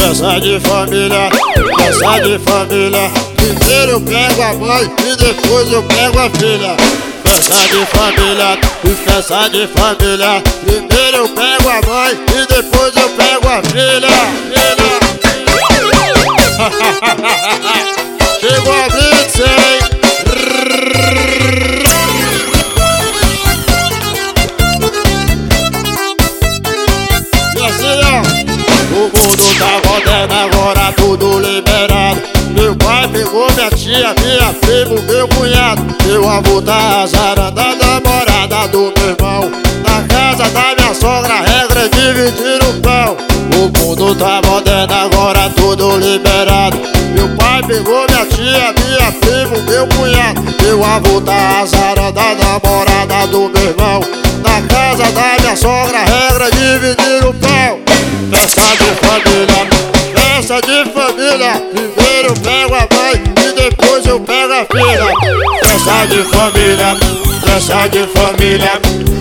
festa de família, festa de família. Primeiro eu pego a mãe e depois eu pego a filha. Festa de família, festa de família. Primeiro eu pego a mãe e depois eu pego a filha. Chegou a blitz, hein? E assim, ó, o mundo tá moderno, agora tudo liberado. Meu pai pegou minha tia, minha prima, meu cunhado. Meu avô tá azarando a namorada do meu irmão. Na casa da minha sogra a regra é dividir o pão. O mundo tá moderno, agora tudo liberado. Meu pai pegou minha tia, minha prima, meu cunhado. Meu avô tá azarando a namorada do meu irmão. Na casa da minha sogra a regra é dividir o pão. Festa de família, festa de família. Primeiro eu pego a mãe e depois eu pego a filha. Festa de família, festa de família.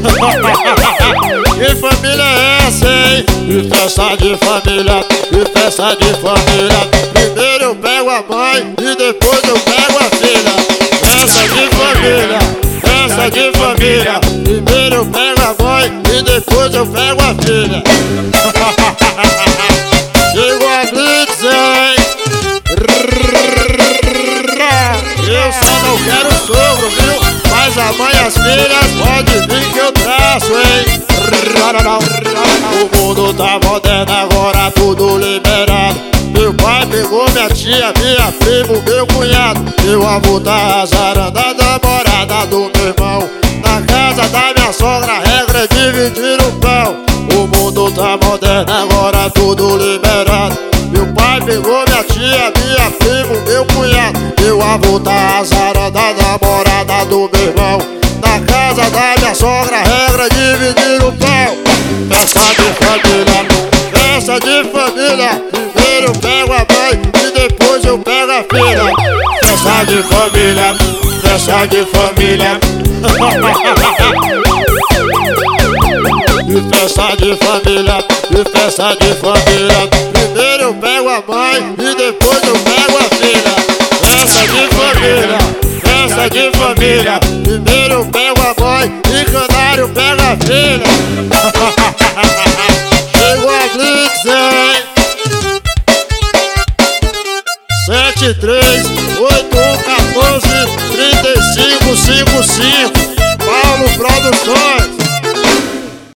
Que família é essa, hein? E festa de família, e festa de família. Primeiro eu pego a mãe e depois eu pego a filha. Festa de família, festa de família. Primeiro eu pego a mãe e depois eu pego a filha. Chegou a blitz, hein? Eu só não quero sogro, viu? Mas a mãe e as filhas pode vir que eu traço, hein? O mundo tá moderno, agora tudo liberado. Meu pai pegou minha tia, minha prima, meu cunhado. Meu avô tá azarando a namorada do meu irmão. Na casa da minha sogra a regra é dividir o pão. O mundo tá moderno, agora tudo liberado. Meu pai pegou minha tia, minha prima, meu cunhado. Meu avô tá azarando a namorada do meu irmão. Na casa da minha sogra a regra é dividir o pão. Festa de família, festa de família. Primeiro eu pego a mãe e depois eu pego a filha. Festa de família, festa de família. E festa de família, e festa de família. Primeiro eu pego a mãe e depois eu pego a filha. Festa de família, festa de família. Primeiro eu pego a mãe e canário pega a filha.